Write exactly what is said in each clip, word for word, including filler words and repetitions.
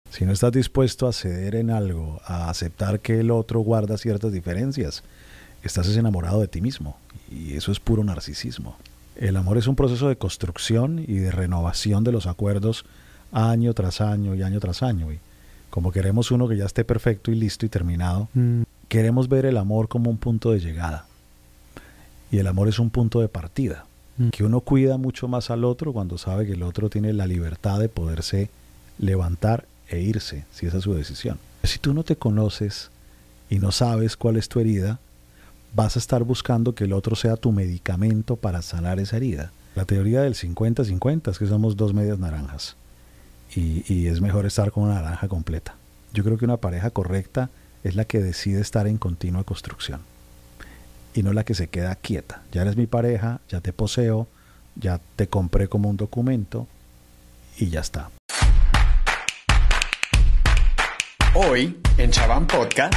Si no estás dispuesto a ceder en algo, a aceptar que el otro guarda ciertas diferencias, estás enamorado de ti mismo. Y eso es puro narcisismo. El amor es un proceso de construcción y de renovación de los acuerdos año tras año y año tras año. Y como queremos uno que ya esté perfecto y listo y terminado, mm. queremos ver el amor como un punto de llegada. Y el amor es un punto de partida. Mm. Que uno cuida mucho más al otro cuando sabe que el otro tiene la libertad de poderse levantar e irse, si esa es su decisión. Si tú no te conoces y no sabes cuál es tu herida, vas a estar buscando que el otro sea tu medicamento para sanar esa herida. La teoría del cincuenta cincuenta es que somos dos medias naranjas y, y es mejor estar con una naranja completa. Yo creo que una pareja correcta es la que decide estar en continua construcción y no la que se queda quieta. Ya eres mi pareja, ya te poseo, ya te compré como un documento y ya está. Hoy en Chaván Podcast.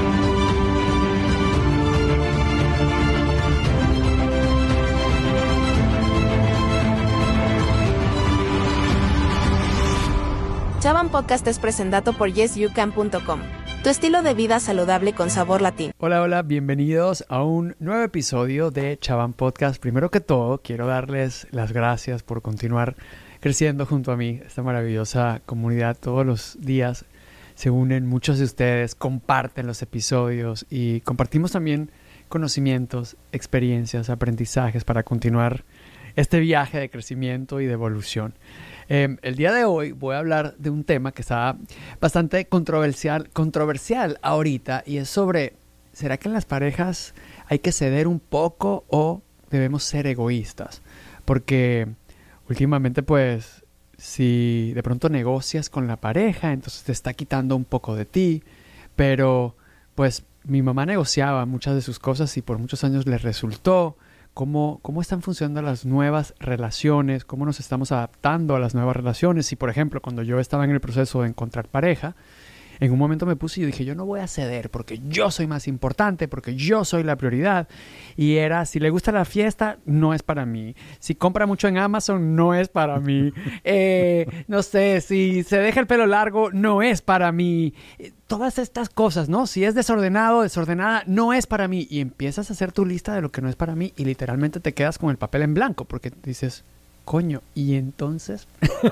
Chaván Podcast es presentado por yes you can punto com, tu estilo de vida saludable con sabor latino. Hola, hola, bienvenidos a un nuevo episodio de Chaván Podcast. Primero que todo, quiero darles las gracias por continuar creciendo junto a mí, esta maravillosa comunidad. Todos los días se unen muchos de ustedes, comparten los episodios y compartimos también conocimientos, experiencias, aprendizajes para continuar este viaje de crecimiento y de evolución. Eh, el día de hoy voy a hablar de un tema que está bastante controversial, controversial ahorita, y es sobre, ¿será que en las parejas hay que ceder un poco o debemos ser egoístas? Porque últimamente, pues, si de pronto negocias con la pareja, entonces te está quitando un poco de ti, pero pues mi mamá negociaba muchas de sus cosas y por muchos años le resultó. Cómo, cómo están funcionando las nuevas relaciones, cómo nos estamos adaptando a las nuevas relaciones. Y, por ejemplo, cuando yo estaba en el proceso de encontrar pareja, en un momento me puse y dije, yo no voy a ceder porque yo soy más importante, porque yo soy la prioridad. Y era, si le gusta la fiesta, no es para mí. Si compra mucho en Amazon, no es para mí. Eh, no sé, si se deja el pelo largo, no es para mí. Todas estas cosas, ¿no? Si es desordenado, desordenada, no es para mí. Y empiezas a hacer tu lista de lo que no es para mí y literalmente te quedas con el papel en blanco porque dices, coño, ¿y entonces?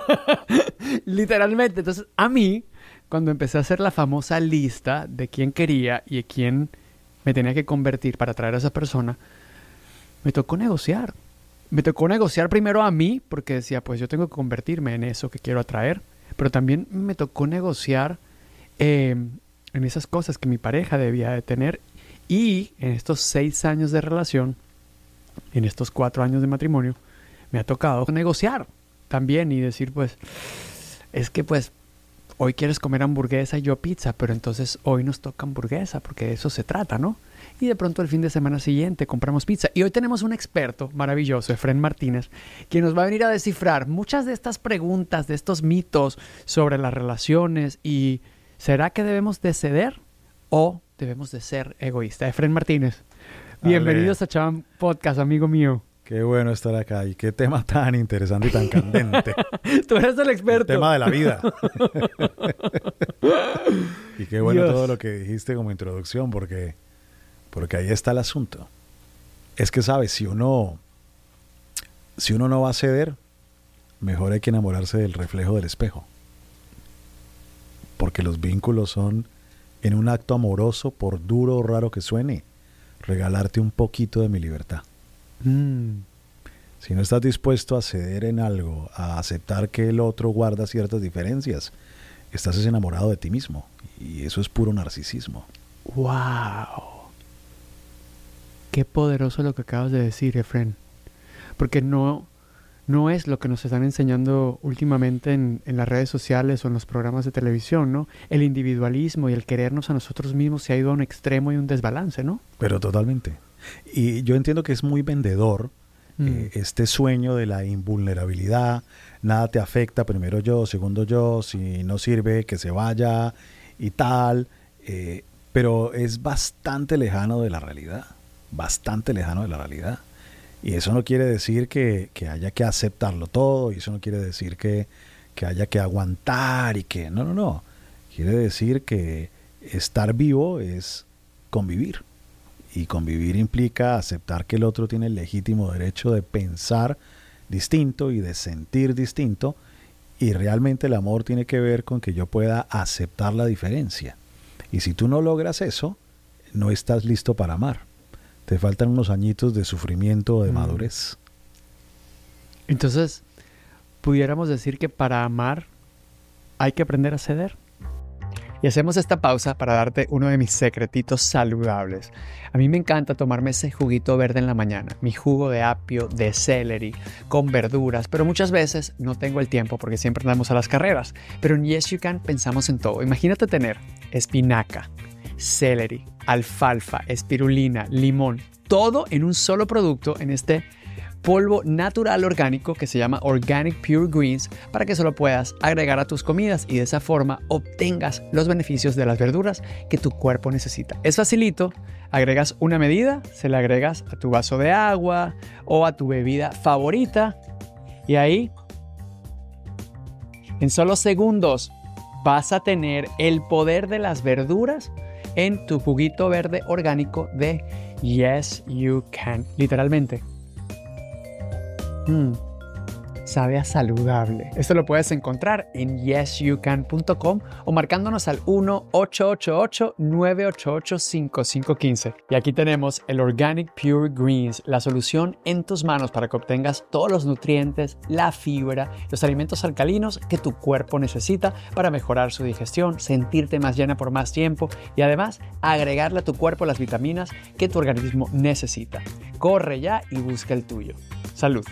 Literalmente. Entonces, a mí, cuando empecé a hacer la famosa lista de quién quería y de quién me tenía que convertir para atraer a esa persona, me tocó negociar. Me tocó negociar primero a mí porque decía, pues yo tengo que convertirme en eso que quiero atraer. Pero también me tocó negociar Eh, en esas cosas que mi pareja debía de tener. Y en estos seis años de relación, en estos cuatro años de matrimonio, me ha tocado negociar también y decir, pues, es que pues hoy quieres comer hamburguesa y yo pizza, pero entonces hoy nos toca hamburguesa porque de eso se trata, ¿no? Y de pronto el fin de semana siguiente compramos pizza. Y hoy tenemos un experto maravilloso, Efren Martínez, que nos va a venir a descifrar muchas de estas preguntas, de estos mitos sobre las relaciones y ¿será que debemos de ceder o debemos de ser egoístas? Efren Martínez, bienvenidos a Chaván Podcast, amigo mío. Qué bueno estar acá y qué tema tan interesante y tan candente. Tú eres el experto. El tema de la vida. Y qué bueno Dios. Todo lo que dijiste como introducción porque, porque ahí está el asunto. Es que, ¿sabes? Si uno, si uno no va a ceder, mejor hay que enamorarse del reflejo del espejo. Porque los vínculos son, en un acto amoroso, por duro o raro que suene, regalarte un poquito de mi libertad. Mm. Si no estás dispuesto a ceder en algo, a aceptar que el otro guarda ciertas diferencias, estás enamorado de ti mismo. Y eso es puro narcisismo. ¡Wow! Qué poderoso lo que acabas de decir, Efren. Porque no... No es lo que nos están enseñando últimamente en, en las redes sociales o en los programas de televisión, ¿no? El individualismo y el querernos a nosotros mismos se ha ido a un extremo y un desbalance, ¿no? Pero totalmente. Y yo entiendo que es muy vendedor mm. eh, este sueño de la invulnerabilidad. Nada te afecta, primero yo, segundo yo, si no sirve, que se vaya y tal. Eh, pero es bastante lejano de la realidad. Bastante lejano de la realidad. Y eso no quiere decir que, que haya que aceptarlo todo, y eso no quiere decir que, que haya que aguantar y que... No, no, no. Quiere decir que estar vivo es convivir. Y convivir implica aceptar que el otro tiene el legítimo derecho de pensar distinto y de sentir distinto. Y realmente el amor tiene que ver con que yo pueda aceptar la diferencia. Y si tú no logras eso, no estás listo para amar. Te faltan unos añitos de sufrimiento o de mm. madurez. Entonces, pudiéramos decir que para amar hay que aprender a ceder. Y hacemos esta pausa para darte uno de mis secretitos saludables. A mí me encanta tomarme ese juguito verde en la mañana, mi jugo de apio, de celery, con verduras, pero muchas veces no tengo el tiempo porque siempre andamos a las carreras. Pero en Yes You Can pensamos en todo. Imagínate tener espinaca, celery, alfalfa, espirulina, limón, todo en un solo producto en este polvo natural orgánico que se llama Organic Pure Greens para que solo puedas agregar a tus comidas y de esa forma obtengas los beneficios de las verduras que tu cuerpo necesita. Es facilito, agregas una medida, se la agregas a tu vaso de agua o a tu bebida favorita y ahí en solo segundos vas a tener el poder de las verduras en tu juguito verde orgánico de Yes You Can, literalmente. Mm, sabe a saludable. Esto lo puedes encontrar en yes you can punto com o marcándonos al uno ocho ocho ocho nueve ocho ocho cinco cinco uno cinco. Y aquí tenemos el Organic Pure Greens, la solución en tus manos para que obtengas todos los nutrientes, la fibra, los alimentos alcalinos que tu cuerpo necesita para mejorar su digestión, sentirte más llena por más tiempo y además agregarle a tu cuerpo las vitaminas que tu organismo necesita. Corre ya y busca el tuyo. Salud.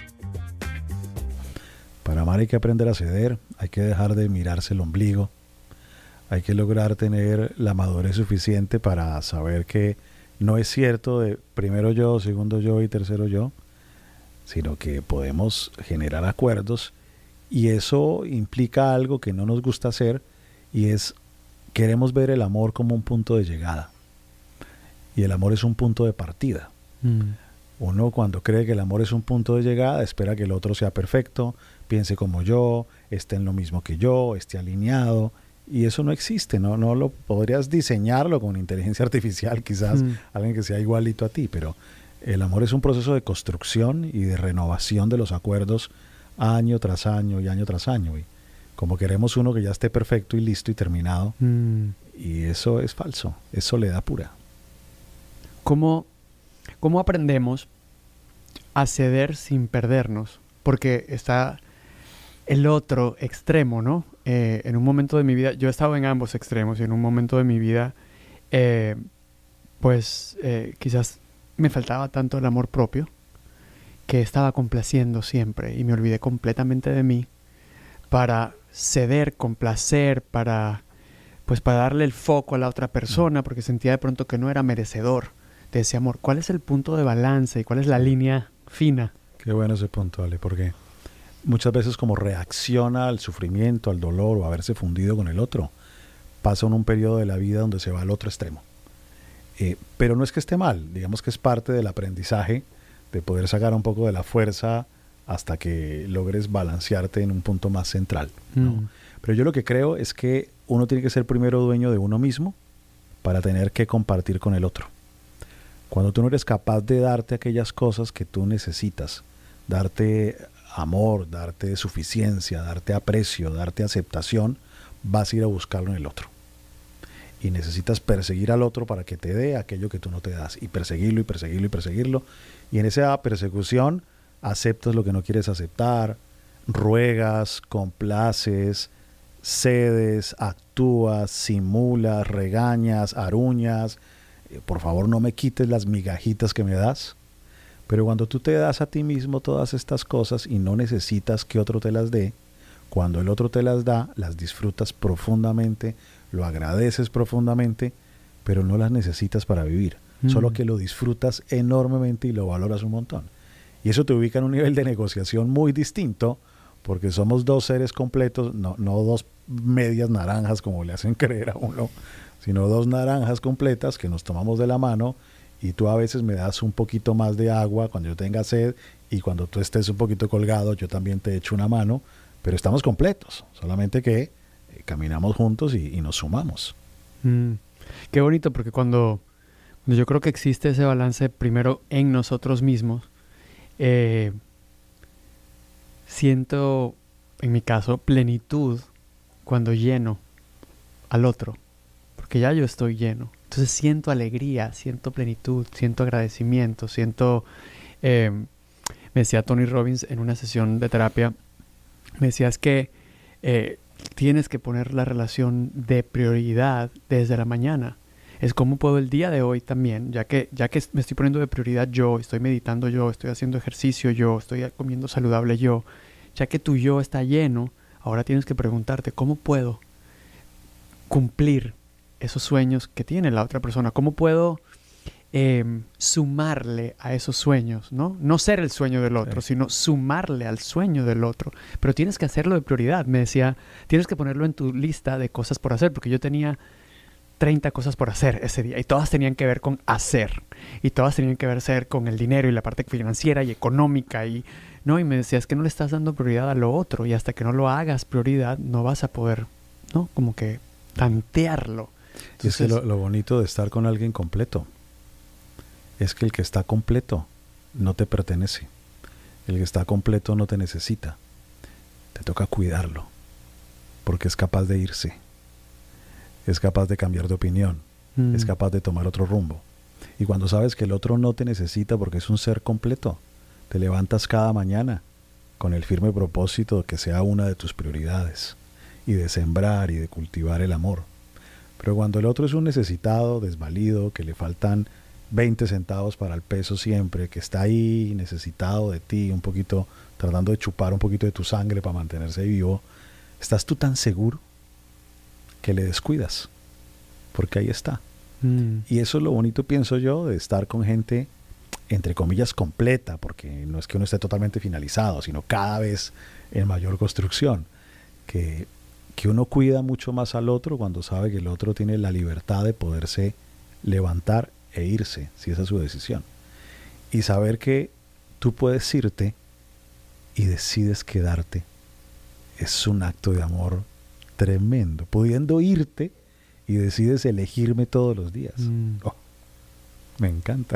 Para amar hay que aprender a ceder, hay que dejar de mirarse el ombligo, hay que lograr tener la madurez suficiente para saber que no es cierto de primero yo, segundo yo y tercero yo, sino que podemos generar acuerdos y eso implica algo que no nos gusta hacer y es queremos ver el amor como un punto de llegada y el amor es un punto de partida. Mm. Uno cuando cree que el amor es un punto de llegada espera que el otro sea perfecto, piense como yo, esté en lo mismo que yo, esté alineado y eso no existe, no, no lo podrías diseñarlo con inteligencia artificial quizás, mm. alguien que sea igualito a ti, pero el amor es un proceso de construcción y de renovación de los acuerdos año tras año y año tras año y como queremos uno que ya esté perfecto y listo y terminado mm. y eso es falso, es soledad pura. ¿Cómo, cómo aprendemos a ceder sin perdernos? Porque está el otro extremo, ¿no? Eh, en un momento de mi vida, yo he estado en ambos extremos y en un momento de mi vida, eh, pues eh, quizás me faltaba tanto el amor propio que estaba complaciendo siempre y me olvidé completamente de mí para ceder, complacer, para, pues para darle el foco a la otra persona porque sentía de pronto que no era merecedor de ese amor. ¿Cuál es el punto de balance y cuál es la línea fina? Qué bueno ese punto, Ale, porque muchas veces como reacciona al sufrimiento, al dolor o a haberse fundido con el otro, pasa en un periodo de la vida donde se va al otro extremo. Eh, pero no es que esté mal, digamos que es parte del aprendizaje de poder sacar un poco de la fuerza hasta que logres balancearte en un punto más central, ¿no? Mm. Pero yo lo que creo es que uno tiene que ser primero dueño de uno mismo para tener que compartir con el otro. Cuando tú no eres capaz de darte aquellas cosas que tú necesitas, darte amor, darte suficiencia, darte aprecio, darte aceptación, vas a ir a buscarlo en el otro. Y necesitas perseguir al otro para que te dé aquello que tú no te das. Y perseguirlo y perseguirlo y perseguirlo. Y en esa persecución aceptas lo que no quieres aceptar, ruegas, complaces, cedes, actúas, simulas, regañas, aruñas. Por favor, no me quites las migajitas que me das. Pero cuando tú te das a ti mismo todas estas cosas y no necesitas que otro te las dé, cuando el otro te las da, las disfrutas profundamente, lo agradeces profundamente, pero no las necesitas para vivir. Mm. Solo que lo disfrutas enormemente y lo valoras un montón. Y eso te ubica en un nivel de negociación muy distinto, porque somos dos seres completos, no, no dos medias naranjas como le hacen creer a uno, sino dos naranjas completas que nos tomamos de la mano y tú a veces me das un poquito más de agua cuando yo tenga sed y cuando tú estés un poquito colgado yo también te echo una mano, pero estamos completos, solamente que eh, caminamos juntos y, y nos sumamos. Mm, qué bonito, porque cuando, cuando yo creo que existe ese balance primero en nosotros mismos, eh, siento, en mi caso, plenitud cuando lleno al otro, porque ya yo estoy lleno. Entonces siento alegría, siento plenitud, siento agradecimiento, siento... Eh, me decía Tony Robbins en una sesión de terapia, me decía es que eh, tienes que poner la relación de prioridad desde la mañana. Es como puedo el día de hoy también, ya que, ya que me estoy poniendo de prioridad yo, estoy meditando yo, estoy haciendo ejercicio yo, estoy comiendo saludable yo, ya que tu yo está lleno, ahora tienes que preguntarte cómo puedo cumplir esos sueños que tiene la otra persona, cómo puedo eh, sumarle a esos sueños, ¿no? No ser el sueño del otro, sí. sino sumarle al sueño del otro. Pero tienes que hacerlo de prioridad. Me decía, tienes que ponerlo en tu lista de cosas por hacer, porque yo tenía treinta cosas por hacer ese día y todas tenían que ver con hacer y todas tenían que ver con el dinero y la parte financiera y económica y no, y me decía, es que no le estás dando prioridad a lo otro y hasta que no lo hagas prioridad no vas a poder, ¿no? Como que tantearlo. Entonces, es que lo, lo bonito de estar con alguien completo es que el que está completo no te pertenece. El que está completo no te necesita. Te toca cuidarlo porque es capaz de irse. Es capaz de cambiar de opinión. Mm. Es capaz de tomar otro rumbo. Y cuando sabes que el otro no te necesita porque es un ser completo, te levantas cada mañana con el firme propósito de que sea una de tus prioridades y de sembrar y de cultivar el amor. Pero cuando el otro es un necesitado, desvalido, que le faltan veinte centavos para el peso siempre, que está ahí necesitado de ti, un poquito, tratando de chupar un poquito de tu sangre para mantenerse vivo, ¿estás tú tan seguro que le descuidas? Porque ahí está. Mm. Y eso es lo bonito, pienso yo, de estar con gente, entre comillas, completa, porque no es que uno esté totalmente finalizado, sino cada vez en mayor construcción, que, que uno cuida mucho más al otro cuando sabe que el otro tiene la libertad de poderse levantar e irse, si esa es su decisión. Y saber que tú puedes irte y decides quedarte es un acto de amor tremendo, pudiendo irte y decides elegirme todos los días. Mm. Oh, me encanta.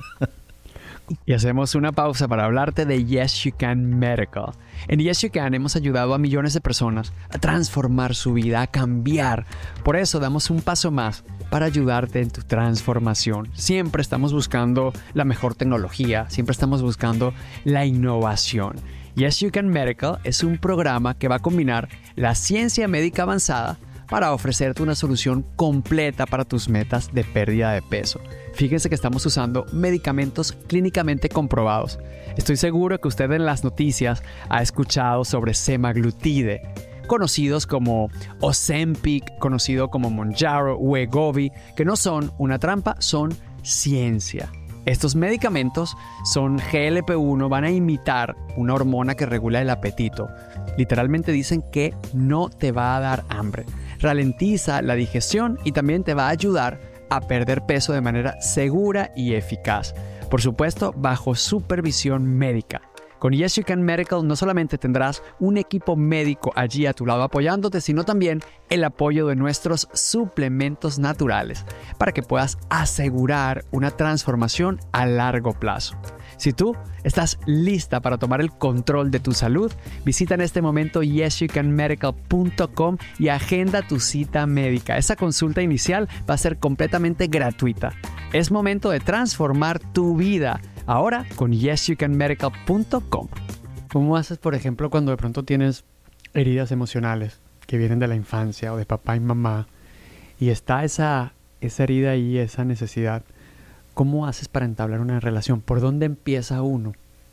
Y hacemos una pausa para hablarte de Yes You Can Medical. En Yes You Can hemos ayudado a millones de personas a transformar su vida, a cambiar. Por eso damos un paso más para ayudarte en tu transformación. Siempre estamos buscando la mejor tecnología, siempre estamos buscando la innovación. Yes You Can Medical es un programa que va a combinar la ciencia médica avanzada para ofrecerte una solución completa para tus metas de pérdida de peso. Fíjense que estamos usando medicamentos clínicamente comprobados. Estoy seguro que usted en las noticias ha escuchado sobre semaglutide, conocidos como Ozempic, conocido como Mounjaro, Wegovy, que no son una trampa, son ciencia. Estos medicamentos son G L P uno, van a imitar una hormona que regula el apetito. Literalmente dicen que no te va a dar hambre. Ralentiza la digestión y también te va a ayudar a perder peso de manera segura y eficaz. Por supuesto, bajo supervisión médica. Con Yes You Can Medical no solamente tendrás un equipo médico allí a tu lado apoyándote, sino también el apoyo de nuestros suplementos naturales para que puedas asegurar una transformación a largo plazo. Si tú estás lista para tomar el control de tu salud, visita en este momento yes you can medical punto com y agenda tu cita médica. Esa consulta inicial va a ser completamente gratuita. Es momento de transformar tu vida. Ahora con yes you can medical punto com. ¿Cómo haces, por ejemplo, cuando de pronto tienes heridas emocionales que vienen de la infancia o de papá y mamá y está esa, esa herida y esa necesidad? ¿Cómo haces para entablar una relación? ¿Por dónde empieza uno?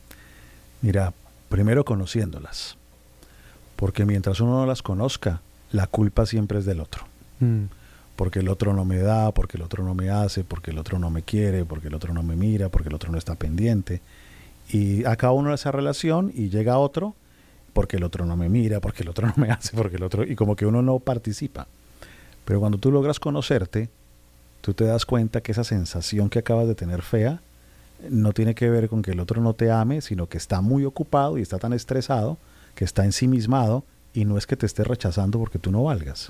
Mira, primero conociéndolas. Porque mientras uno no las conozca, la culpa siempre es del otro. Mm. Porque el otro no me da, porque el otro no me hace, porque el otro no me quiere, porque el otro no me mira, porque el otro no está pendiente. Y acaba uno esa relación y llega otro porque el otro no me mira, porque el otro no me hace, porque el otro... Y como que uno no participa. Pero cuando tú logras conocerte, tú te das cuenta que esa sensación que acabas de tener fea no tiene que ver con que el otro no te ame, sino que está muy ocupado y está tan estresado que está ensimismado y no es que te esté rechazando porque tú no valgas.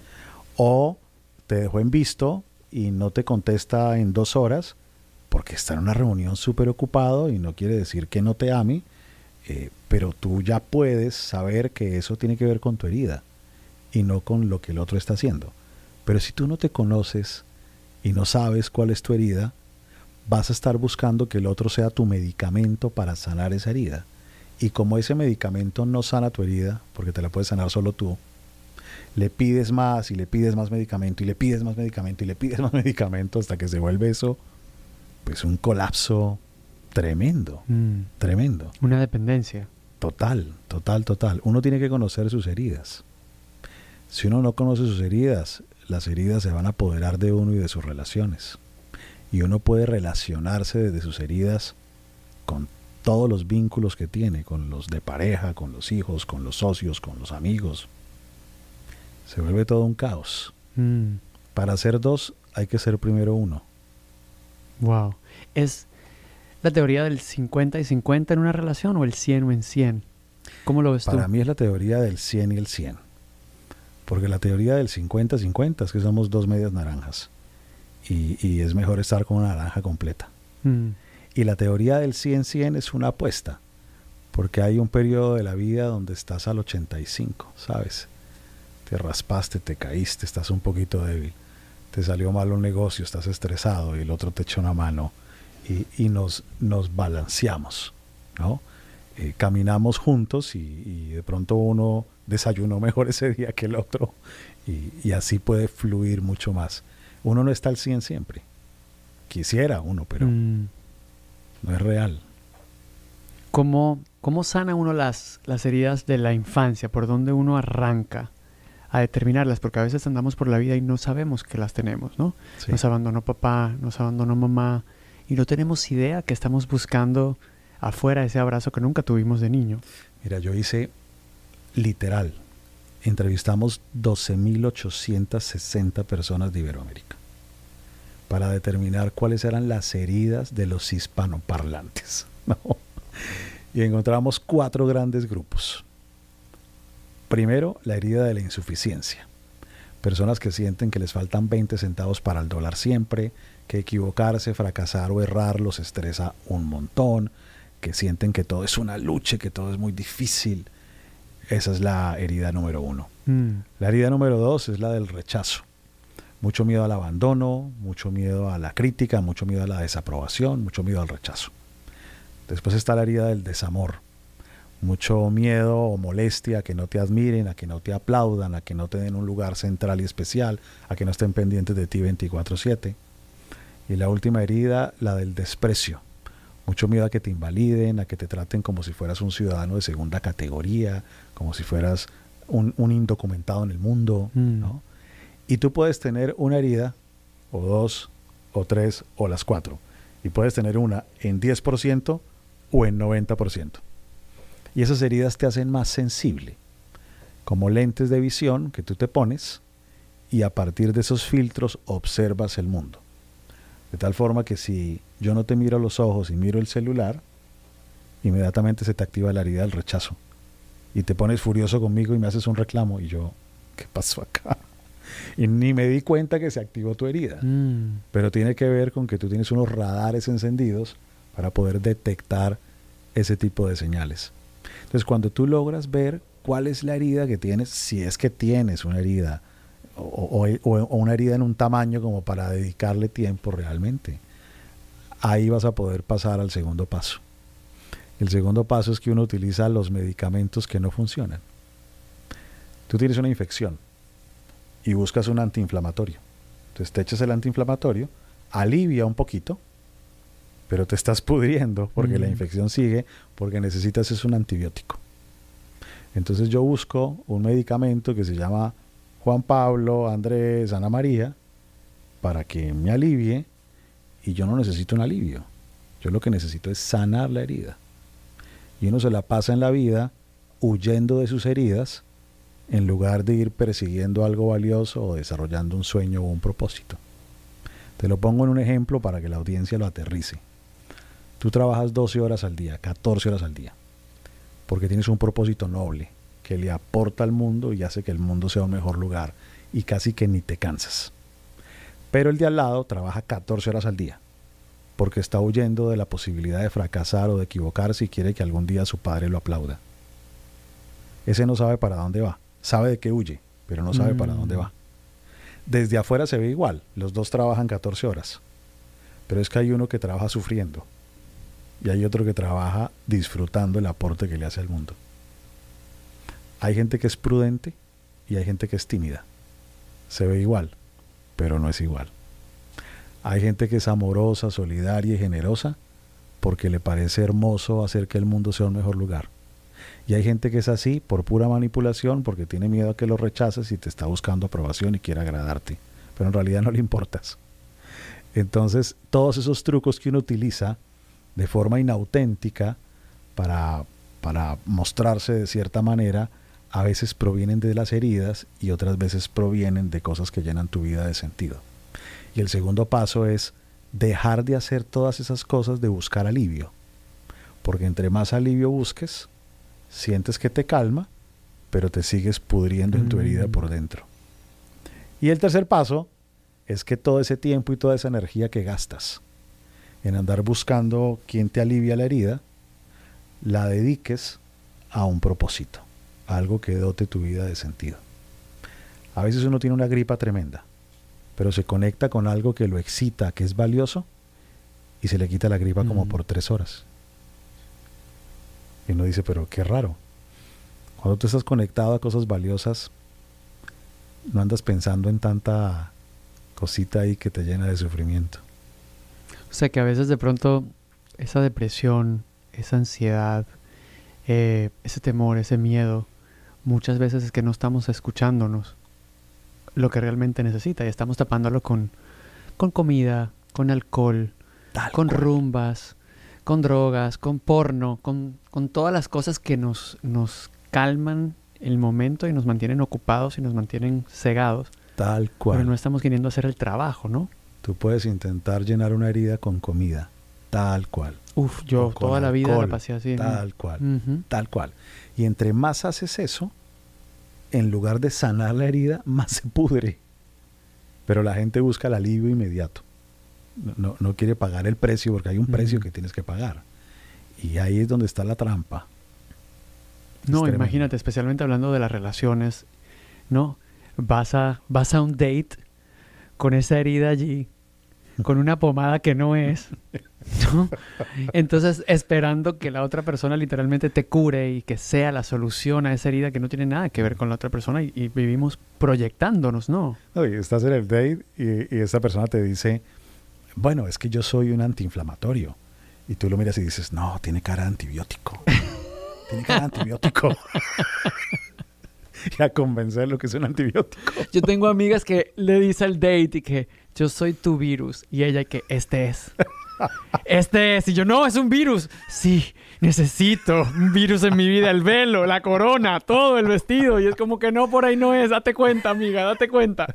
O te dejó en visto y no te contesta en dos horas porque está en una reunión súper ocupado y no quiere decir que no te ame, eh, pero tú ya puedes saber que eso tiene que ver con tu herida y no con lo que el otro está haciendo. Pero si tú no te conoces y no sabes cuál es tu herida, vas a estar buscando que el otro sea tu medicamento para sanar esa herida. Y como ese medicamento no sana tu herida, porque te la puedes sanar solo tú, le pides más y le pides más medicamento y le pides más medicamento y le pides más medicamento hasta que se vuelve eso, pues un colapso tremendo, mm. tremendo. Una dependencia. Total, total, total. Uno tiene que conocer sus heridas. Si uno no conoce sus heridas, las heridas se van a apoderar de uno y de sus relaciones. Y uno puede relacionarse desde sus heridas con todos los vínculos que tiene, con los de pareja, con los hijos, con los socios, con los amigos. Se vuelve todo un caos. Mm. Para ser dos hay que ser primero uno. Wow. ¿Es la teoría del cincuenta y cincuenta en una relación o el cien o en cien? ¿Cómo lo ves tú? Para mí es la teoría del cien y el cien. Porque la teoría del cincuenta cincuenta es que somos dos medias naranjas. Y, y es mejor estar con una naranja completa. Mm. Y la teoría del cien cien es una apuesta. Porque hay un periodo de la vida donde estás al ochenta y cinco, ¿sabes? Te raspaste, te caíste, estás un poquito débil. Te salió mal un negocio, estás estresado y el otro te echa una mano. Y, y nos, nos balanceamos, ¿no? Eh, caminamos juntos y, y de pronto uno desayunó mejor ese día que el otro. Y, y así puede fluir mucho más. Uno no está al cien siempre. Quisiera uno, pero mm. no es real. ¿Cómo, cómo sana uno las, las heridas de la infancia? ¿Por dónde uno arranca a determinarlas? Porque a veces andamos por la vida y no sabemos que las tenemos, ¿no? Sí. Nos abandonó papá, nos abandonó mamá y no tenemos idea que estamos buscando afuera ese abrazo que nunca tuvimos de niño. Mira, yo hice literal, entrevistamos doce mil ochocientas sesenta personas de Iberoamérica para determinar cuáles eran las heridas de los hispanoparlantes, ¿no? Y encontramos cuatro grandes grupos. Primero, la herida de la insuficiencia. Personas que sienten que les faltan veinte centavos para el dólar siempre, que equivocarse, fracasar o errar los estresa un montón, que sienten que todo es una lucha, que todo es muy difícil. Esa es la herida número uno. Mm. La herida número dos es la del rechazo. Mucho miedo al abandono, mucho miedo a la crítica, mucho miedo a la desaprobación, mucho miedo al rechazo. Después está la herida del desamor. Mucho miedo o molestia a que no te admiren, a que no te aplaudan, a que no te den un lugar central y especial, a que no estén pendientes de ti veinticuatro siete. Y la última herida, la del desprecio. Mucho miedo a que te invaliden, a que te traten como si fueras un ciudadano de segunda categoría, como si fueras un, un indocumentado en el mundo, mm. ¿no? Y tú puedes tener una herida, o dos, o tres, o las cuatro. Y puedes tener una en diez por ciento o en noventa por ciento. Y esas heridas te hacen más sensible, como lentes de visión que tú te pones y a partir de esos filtros observas el mundo. De tal forma que si yo no te miro a los ojos y miro el celular, inmediatamente se te activa la herida del rechazo. Y te pones furioso conmigo y me haces un reclamo. Y yo, ¿qué pasó acá? Y ni me di cuenta que se activó tu herida. Mm. Pero tiene que ver con que tú tienes unos radares encendidos para poder detectar ese tipo de señales. Entonces, cuando tú logras ver cuál es la herida que tienes, si es que tienes una herida, o, o, o una herida en un tamaño como para dedicarle tiempo realmente, ahí vas a poder pasar al segundo paso. El segundo paso es que uno utiliza los medicamentos que no funcionan. Tú tienes una infección y buscas un antiinflamatorio. Entonces te echas el antiinflamatorio, alivia un poquito, pero te estás pudriendo porque mm. la infección sigue, porque necesitas es un antibiótico. Entonces yo busco un medicamento que se llama Juan Pablo, Andrés, Ana María, para que me alivie, y yo no necesito un alivio. Yo lo que necesito es sanar la herida. Y uno se la pasa en la vida huyendo de sus heridas en lugar de ir persiguiendo algo valioso o desarrollando un sueño o un propósito. Te lo pongo en un ejemplo para que la audiencia lo aterrice. Tú trabajas doce horas al día, catorce horas al día. porque tienes un propósito noble que le aporta al mundo y hace que el mundo sea un mejor lugar y casi que ni te cansas. Pero el de al lado trabaja catorce horas al día porque está huyendo de la posibilidad de fracasar o de equivocarse y quiere que algún día su padre lo aplauda. Ese no sabe para dónde va, sabe de qué huye, pero no sabe mm. para dónde va. Desde afuera se ve igual, los dos trabajan catorce horas, pero es que hay uno que trabaja sufriendo y hay otro que trabaja disfrutando el aporte que le hace al mundo. Hay gente que es prudente y hay gente que es tímida. Se ve igual, pero no es igual. Hay gente que es amorosa, solidaria y generosa porque le parece hermoso hacer que el mundo sea un mejor lugar. Y hay gente que es así por pura manipulación porque tiene miedo a que lo rechaces y te está buscando aprobación y quiere agradarte. Pero en realidad no le importas. Entonces, todos esos trucos que uno utiliza de forma inauténtica para, para mostrarse de cierta manera, a veces provienen de las heridas y otras veces provienen de cosas que llenan tu vida de sentido. Y el segundo paso es dejar de hacer todas esas cosas de buscar alivio. Porque entre más alivio busques, sientes que te calma, pero te sigues pudriendo en tu herida por dentro. Y el tercer paso es que todo ese tiempo y toda esa energía que gastas en andar buscando quién te alivia la herida, la dediques a un propósito, a algo que dote tu vida de sentido. A veces uno tiene una gripa tremenda, pero se conecta con algo que lo excita, que es valioso, y se le quita la gripa mm. como por tres horas. Y uno dice, pero qué raro. Cuando tú estás conectado a cosas valiosas, no andas pensando en tanta cosita ahí que te llena de sufrimiento. O sea que a veces de pronto esa depresión, esa ansiedad, eh, ese temor, ese miedo, muchas veces es que no estamos escuchándonos lo que realmente necesita y estamos tapándolo con, con comida, con alcohol, Tal con cual. rumbas, con drogas, con porno, con, con todas las cosas que nos, nos calman el momento y nos mantienen ocupados y nos mantienen cegados. Tal cual. Pero no estamos queriendo hacer el trabajo, ¿no? Tú puedes intentar llenar una herida con comida. Tal cual. Uf, yo toda la vida la pasé así. Tal ¿no? cual. Uh-huh. Tal cual. Y entre más haces eso, en lugar de sanar la herida, más se pudre. Pero la gente busca el alivio inmediato. No, no, no quiere pagar el precio porque hay un precio uh-huh. que tienes que pagar. Y ahí es donde está la trampa. No, imagínate, especialmente hablando de las relaciones, ¿no? Vas a, vas a un date con esa herida allí, con una pomada que no es, ¿no? Entonces, esperando que la otra persona literalmente te cure y que sea la solución a esa herida que no tiene nada que ver con la otra persona y, y vivimos proyectándonos, ¿no? No, y estás en el date y, y esa persona te dice, bueno, es que yo soy un antiinflamatorio. Y tú lo miras y dices, no, tiene cara de antibiótico. Tiene cara de antibiótico. Y a convencerlo que es un antibiótico. Yo tengo amigas que le dice al date y que yo soy tu virus. Y ella que este es. Este es. Y yo, no, es un virus. Sí, necesito un virus en mi vida. El velo, la corona, todo, el vestido. Y es como que no, por ahí no es. Date cuenta, amiga, date cuenta.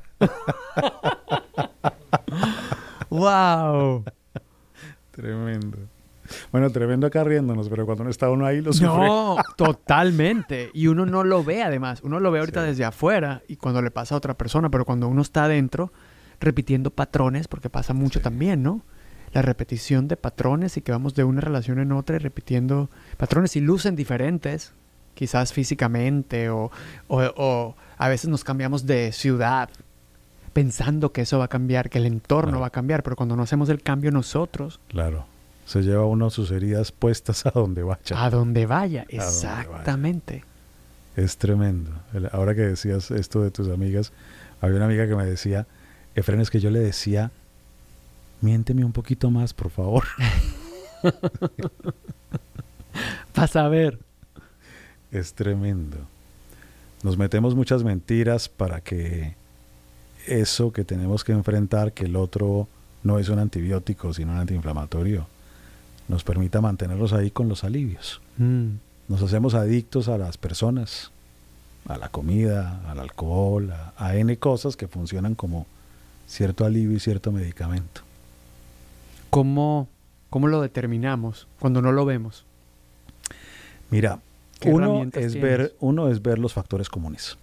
¡Wow! Tremendo. Bueno, tremendo acá riéndonos, pero cuando uno está uno ahí lo sufre. No, totalmente. Y uno no lo ve además. Uno lo ve ahorita sí. desde afuera y cuando le pasa a otra persona, pero cuando uno está adentro repitiendo patrones, porque pasa mucho sí. también, ¿no? La repetición de patrones y que vamos de una relación en otra y repitiendo patrones y lucen diferentes, quizás físicamente o, o, o a veces nos cambiamos de ciudad pensando que eso va a cambiar, que el entorno claro. va a cambiar, pero cuando no hacemos el cambio nosotros... Claro. Se lleva uno sus heridas puestas a donde vaya. A donde vaya, exactamente. Donde vaya. Es tremendo. Ahora que decías esto de tus amigas, había una amiga que me decía, Efren, es que yo le decía, miénteme un poquito más, por favor. Vas a ver. Es tremendo. Nos metemos muchas mentiras para que eso que tenemos que enfrentar, que el otro no es un antibiótico, sino un antiinflamatorio, nos permita mantenerlos ahí con los alivios. Mm. Nos hacemos adictos a las personas, a la comida, al alcohol, a, a N cosas que funcionan como cierto alivio y cierto medicamento. ¿Cómo, cómo lo determinamos cuando no lo vemos? Mira, ¿Qué Uno herramientas es, tienes? ver, uno es ver los factores comunes.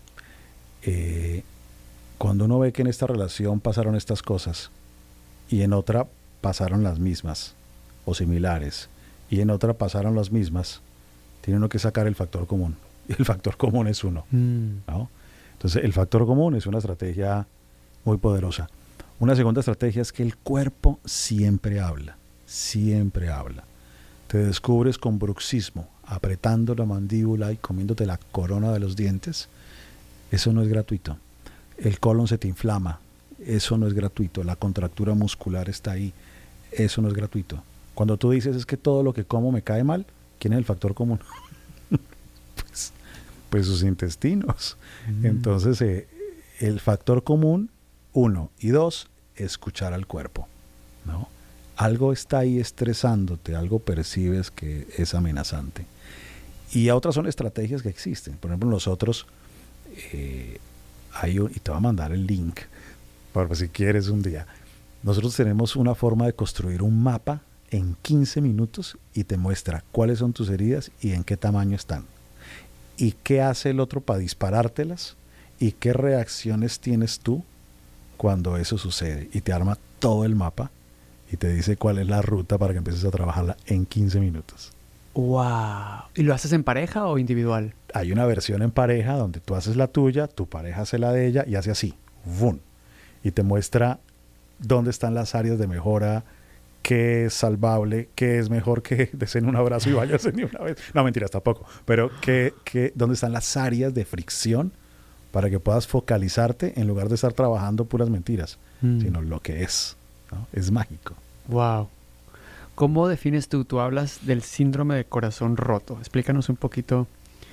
Eh, cuando uno ve que en esta relación pasaron estas cosas y en otra pasaron las mismas o similares y en otra pasaron las mismas, tiene uno que sacar el factor común. Y el factor común es uno, Mm. ¿no? Entonces, el factor común es una estrategia muy poderosa. Una segunda estrategia es que el cuerpo siempre habla, siempre habla. Te descubres con bruxismo, apretando la mandíbula y comiéndote la corona de los dientes. Eso no es gratuito. El colon se te inflama. Eso no es gratuito. La contractura muscular está ahí. Eso no es gratuito. Cuando tú dices es que todo lo que como me cae mal, ¿quién es el factor común? pues, pues sus intestinos. Mm. Entonces, eh, el factor común, uno. Y dos, escuchar al cuerpo, ¿no? Algo está ahí estresándote, algo percibes que es amenazante. Y otras son estrategias que existen. Por ejemplo, nosotros, eh, hay un, y te voy a mandar el link, para si quieres un día. Nosotros tenemos una forma de construir un mapa en quince minutos y te muestra cuáles son tus heridas y en qué tamaño están. Y qué hace el otro para disparártelas y qué reacciones tienes tú cuando eso sucede. Y te arma todo el mapa y te dice cuál es la ruta para que empieces a trabajarla en quince minutos. ¡Wow! ¿Y lo haces en pareja o individual? Hay una versión en pareja donde tú haces la tuya, tu pareja hace la de ella y hace así, ¡vum! Y te muestra dónde están las áreas de mejora, qué es salvable, qué es mejor que desen un abrazo y váyanse ni una vez. No, mentiras, tampoco. Pero qué, qué, dónde están las áreas de fricción para que puedas focalizarte en lugar de estar trabajando puras mentiras, Mm. sino lo que es, ¿no? Es mágico. ¡Wow! ¿Cómo defines tú? Tú hablas del síndrome de corazón roto. Explícanos un poquito.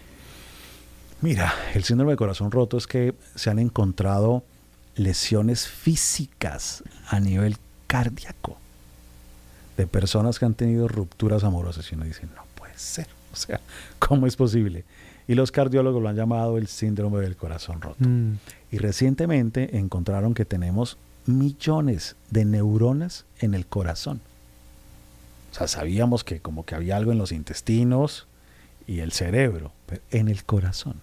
Mira, el síndrome de corazón roto es que se han encontrado lesiones físicas a nivel cardíaco de personas que han tenido rupturas amorosas y uno dice, no puede ser, o sea, ¿cómo es posible? Y los cardiólogos lo han llamado el síndrome del corazón roto. Mm. Y recientemente encontraron que tenemos millones de neuronas en el corazón. O sea, sabíamos que como que había algo en los intestinos y el cerebro, pero en el corazón.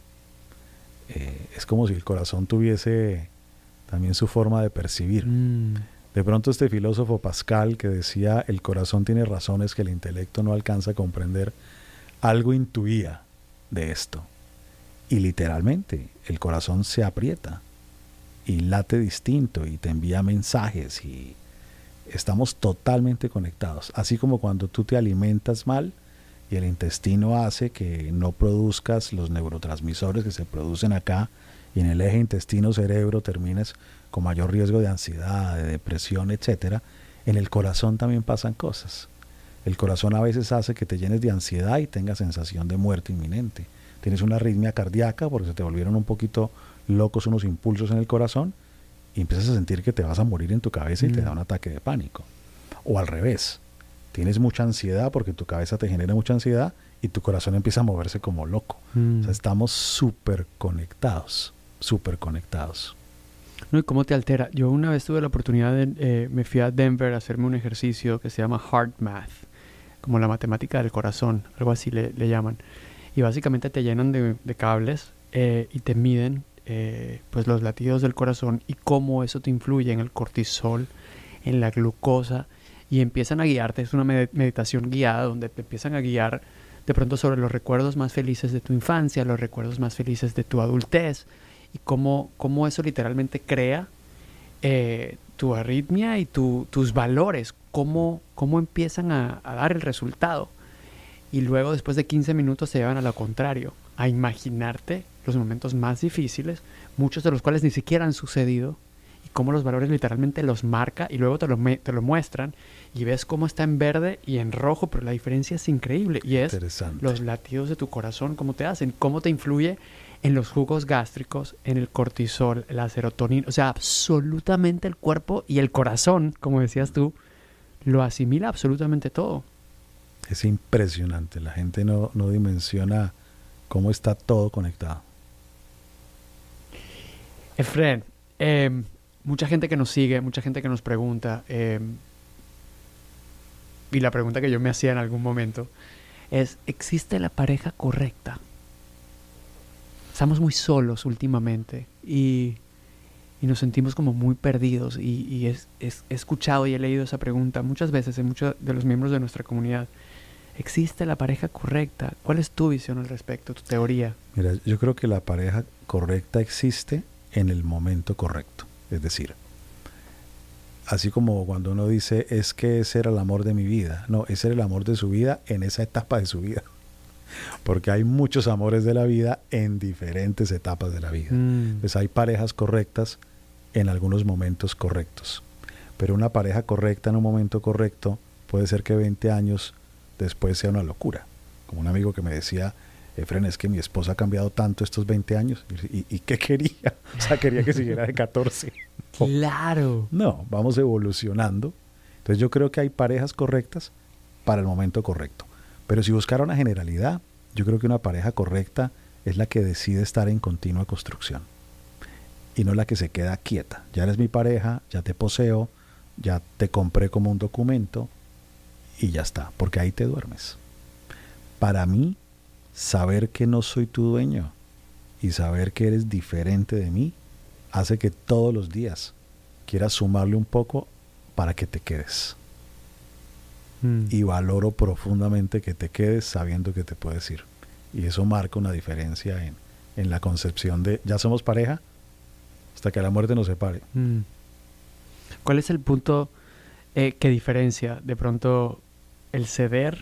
Eh, es como si el corazón tuviese también su forma de percibir. Mm. De pronto este filósofo Pascal que decía el corazón tiene razones que el intelecto no alcanza a comprender, algo intuía de esto. Y literalmente el corazón se aprieta y late distinto y te envía mensajes y estamos totalmente conectados. Así como cuando tú te alimentas mal y el intestino hace que no produzcas los neurotransmisores que se producen acá y en el eje intestino-cerebro termines con mayor riesgo de ansiedad, de depresión, etcétera. En el corazón también pasan cosas. El corazón a veces hace que te llenes de ansiedad y tengas sensación de muerte inminente. Tienes una arritmia cardíaca porque se te volvieron un poquito locos unos impulsos en el corazón y empiezas a sentir que te vas a morir en tu cabeza y mm. te da un ataque de pánico. O al revés, tienes mucha ansiedad porque tu cabeza te genera mucha ansiedad y tu corazón empieza a moverse como loco. Mm. O sea, estamos súper conectados, súper conectados. No, ¿y cómo te altera? Yo una vez tuve la oportunidad de, eh, me fui a Denver a hacerme un ejercicio que se llama Heart Math, como la matemática del corazón, algo así le, le llaman. Y básicamente te llenan de, de cables eh, y te miden eh, pues los latidos del corazón y cómo eso te influye en el cortisol, en la glucosa, y empiezan a guiarte. Es una med- meditación guiada donde te empiezan a guiar de pronto sobre los recuerdos más felices de tu infancia, los recuerdos más felices de tu adultez, y cómo, cómo eso literalmente crea eh, tu arritmia y tu, tus valores, cómo, cómo empiezan a, a dar el resultado. Y luego, después de quince minutos, se llevan a lo contrario, a imaginarte los momentos más difíciles, muchos de los cuales ni siquiera han sucedido, y cómo los valores literalmente los marca, y luego te lo, me- te lo muestran, y ves cómo está en verde y en rojo, pero la diferencia es increíble, y es los latidos de tu corazón, cómo te hacen, cómo te influye en los jugos gástricos, en el cortisol, la serotonina, o sea, absolutamente el cuerpo y el corazón, como decías tú, lo asimila absolutamente todo. Es impresionante, la gente no, no dimensiona cómo está todo conectado. Efren, eh, mucha gente que nos sigue, mucha gente que nos pregunta, eh, y la pregunta que yo me hacía en algún momento es, ¿existe la pareja correcta? Estamos muy solos últimamente y, y nos sentimos como muy perdidos y, y es, es, he escuchado y he leído esa pregunta muchas veces en muchos de los miembros de nuestra comunidad. ¿Existe la pareja correcta? ¿Cuál es tu visión al respecto, tu teoría? Mira, yo creo que la pareja correcta existe en el momento correcto. Es decir, así como cuando uno dice, es que ese era el amor de mi vida. No, ese era el amor de su vida en esa etapa de su vida. Porque hay muchos amores de la vida en diferentes etapas de la vida. Mm. Pues hay parejas correctas en algunos momentos correctos. Pero una pareja correcta en un momento correcto puede ser que veinte años después sea una locura. Como un amigo que me decía, Efren, es que mi esposa ha cambiado tanto estos veinte años. ¿Y, y qué quería? O sea, quería que siguiera de catorce. Claro. No, vamos evolucionando. Entonces yo creo que hay parejas correctas para el momento correcto. Pero si buscara una generalidad, yo creo que una pareja correcta es la que decide estar en continua construcción. Y no la que se queda quieta. Ya eres mi pareja, ya te poseo, ya te compré como un documento y ya está, porque ahí te duermes. Para mí, saber que no soy tu dueño y saber que eres diferente de mí hace que todos los días quieras sumarle un poco para que te quedes. Mm. Y valoro profundamente que te quedes sabiendo que te puedes ir. Y eso marca una diferencia en, en la concepción de ya somos pareja hasta que la muerte nos separe. Mm. ¿Cuál es el punto eh, que diferencia de pronto el ceder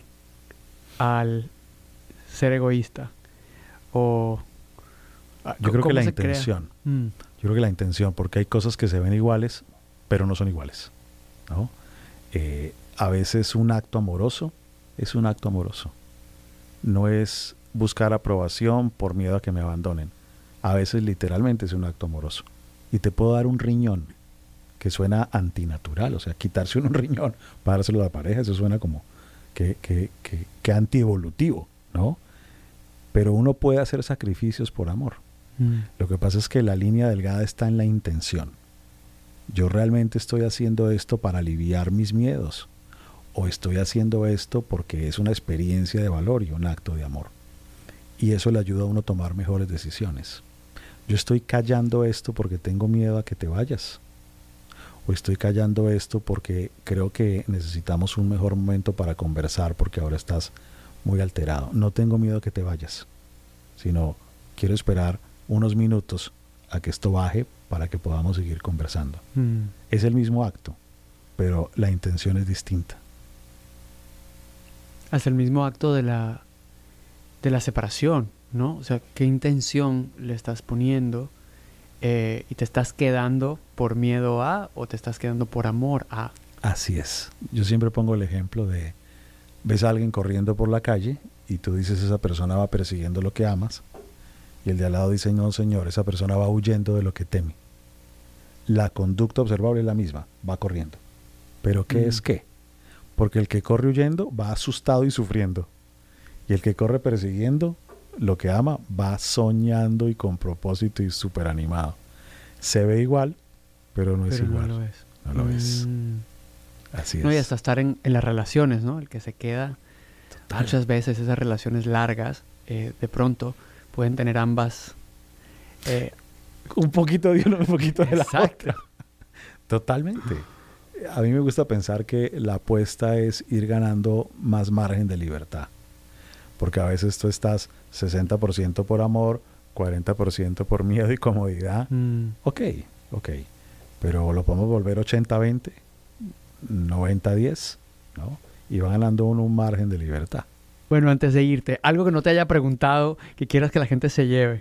al ser egoísta? O yo creo que la intención. Mm. Yo creo que la intención, porque hay cosas que se ven iguales, pero no son iguales, ¿no? Eh, a veces un acto amoroso es un acto amoroso. No es buscar aprobación por miedo a que me abandonen. A veces literalmente es un acto amoroso. Y te puedo dar un riñón que suena antinatural, o sea, quitarse un riñón para dárselo a la pareja, eso suena como que, que, que, que antievolutivo, ¿no? Pero uno puede hacer sacrificios por amor. Mm. Lo que pasa es que la línea delgada está en la intención. Yo realmente estoy haciendo esto para aliviar mis miedos, o estoy haciendo esto porque es una experiencia de valor y un acto de amor. Y eso le ayuda a uno a tomar mejores decisiones. Yo estoy callando esto porque tengo miedo a que te vayas, o estoy callando esto porque creo que necesitamos un mejor momento para conversar porque ahora estás muy alterado. No tengo miedo a que te vayas, sino quiero esperar unos minutos a que esto baje para que podamos seguir conversando. Mm. Es el mismo acto, pero la intención es distinta. Es el mismo acto de la, de la separación, ¿no? O sea, ¿qué intención le estás poniendo? Eh, ¿Y te estás quedando por miedo a o te estás quedando por amor a? Así es. Yo siempre pongo el ejemplo de, ves a alguien corriendo por la calle y tú dices, esa persona va persiguiendo lo que amas, y el de al lado dice, no señor, esa persona va huyendo de lo que teme. La conducta observable es la misma, va corriendo. ¿Pero qué mm. es qué? Porque el que corre huyendo va asustado y sufriendo, y el que corre persiguiendo lo que ama va soñando y con propósito y súper animado. Se ve igual, pero no es pero igual. No lo es. No lo mm. es. Así no, es. Y hasta estar en, en las relaciones, ¿no? El que se queda. Total. Muchas veces esas relaciones largas, eh, de pronto, pueden tener ambas... Eh, un poquito de uno, un poquito de la exacto. otra. Totalmente. A mí me gusta pensar que la apuesta es ir ganando más margen de libertad. Porque a veces tú estás sesenta por ciento por amor, cuarenta por ciento por miedo y comodidad. Mm. Ok, ok. Pero lo podemos volver ochenta veinte, noventa diez, ¿no? Y va ganando uno un margen de libertad. Bueno, antes de irte, algo que no te haya preguntado, que quieras que la gente se lleve.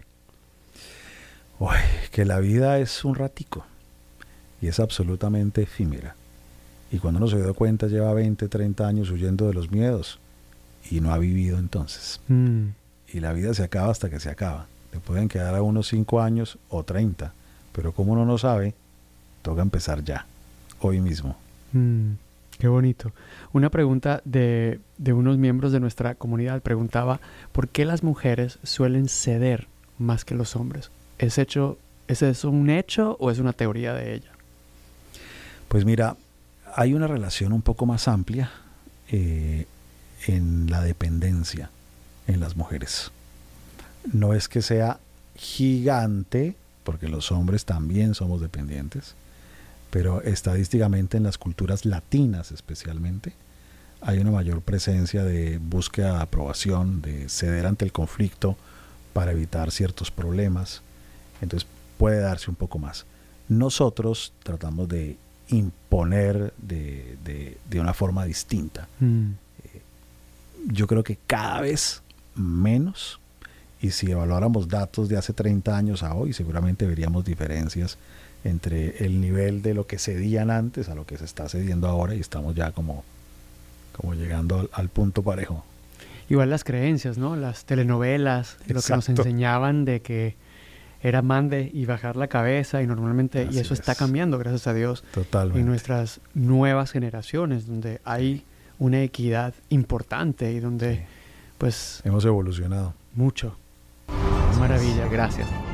Uy, que la vida es un ratico y es absolutamente efímera. Y cuando uno se dio cuenta, lleva veinte, treinta años huyendo de los miedos y no ha vivido entonces. Mm. Y la vida se acaba hasta que se acaba. Le pueden quedar a unos cinco años o treinta, pero como uno no sabe, toca empezar ya, hoy mismo. Mm. Qué bonito. Una pregunta de, de unos miembros de nuestra comunidad preguntaba ¿por qué las mujeres suelen ceder más que los hombres? ¿Es, hecho, ¿Es eso un hecho o es una teoría de ella? Pues mira, hay una relación un poco más amplia eh, en la dependencia en las mujeres. No es que sea gigante, porque los hombres también somos dependientes, pero estadísticamente en las culturas latinas especialmente hay una mayor presencia de búsqueda de aprobación, de ceder ante el conflicto para evitar ciertos problemas. Entonces puede darse un poco más. Nosotros tratamos de imponer de, de, de una forma distinta. Mm. Eh, yo creo que cada vez menos, y si evaluáramos datos de hace treinta años a hoy, seguramente veríamos diferencias entre el nivel de lo que cedían antes a lo que se está cediendo ahora, y estamos ya como, como llegando al, al punto parejo. Igual las creencias, ¿no? Las telenovelas, Exacto. Lo que nos enseñaban de que era mande y bajar la cabeza, y normalmente, Así y eso es. Está cambiando, gracias a Dios. Totalmente. En nuestras nuevas generaciones, donde hay una equidad importante y donde, sí. pues... hemos evolucionado. Mucho. Maravilla, gracias.